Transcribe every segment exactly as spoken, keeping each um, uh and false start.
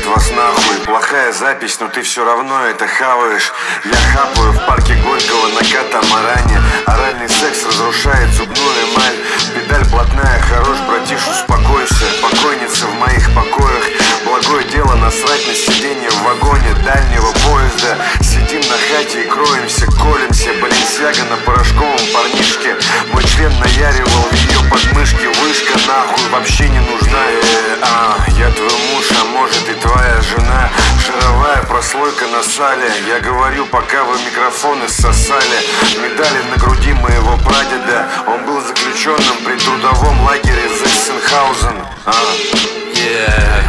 пускает вас нахуй. Плохая запись, но ты все равно это хаваешь. Я хапаю в парке Горького на катамаране. Оральный секс разрушает зубную эмаль. Педаль блатная, хорош, братиш, успокойся. Покойница в моих покоях. Благое дело насрать на сиденье в вагоне дальнего поезда. Сидим на хате и кроемся, колемся. Баленсиага на порошковом парнишке. Мой член наяривал в ее подмышке. Вышка нахуй вообще не нужна. э, а, Я твой муж, а может и твоя жена. Жировая прослойка на сале. Я говорю, пока вы микрофоны ссосали. Медали на груди моего прадеда. Он был заключенным при трудовом лагере Зейсенхаузен. а. yeah.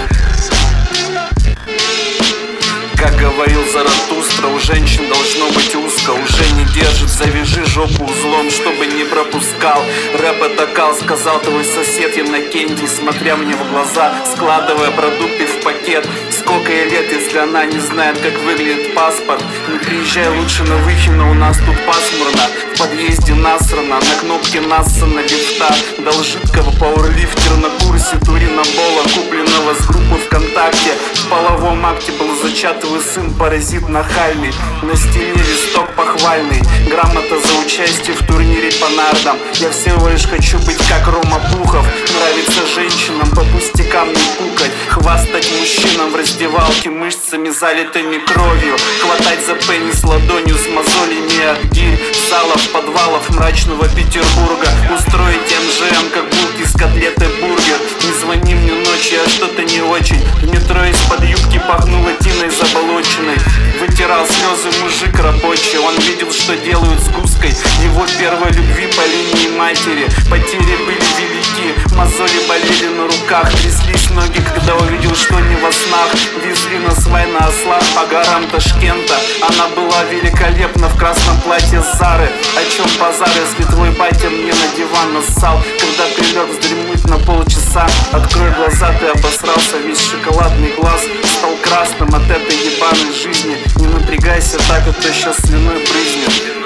Как говорил Заратустра, у женщин должно быть узко. Уже не держит, завяжи жопу узлом, чтобы не пропускал. Рэп это кал, сказал твой сосед Иннокентий, смотря мне в глаза, складывая продукты в пакет. Сколько ей лет, если она не знает, как выглядит паспорт? Не приезжай лучше на Выхино, у нас тут пасмурно. В подъезде насрано, на кнопке нассана лифта. Дал жидкого пауэрлифтера на курсе Турина-Бола, купленного с группы ВКонтакте. В половом акте был зачат твой сын, паразит нахальный. На стене листок похвальный, грамота за участие в турнире по нардам. Я всего лишь хочу быть как Рома Пухов. Нравится женщинам по пустякам не пукать. Хвастать мужчинам в раздевалке мышцами, залитыми кровью. Хватать за пенис ладонью с мозолями от гирь. Салов, подвалов мрачного Петербурга. Устроить эм жэ эм, как булки с котлеты бургер. Не звони мне ночью, я что-то не очень. В метро из-под юбки пахнуло тиной заболоченной. Вытирал слезы мужик рабочий. Он видел, что делают с гуской его первой любви по линии матери. Потери были велики, мозоли болели на руках. Тряслись ноги, когда увидел, что не во снах. Везли на свай на ослах по горам Ташкента. Она была великолепна в красном платье Зары. О чем базар, если твой батя мне на диван нассал? Когда прилег вздремнуть на полчаса, открой глаза, ты обосрался. Весь шоколадный глаз стал красным от этой ебаной жизни. Не напрягайся так, а то сейчас слюной брызнет.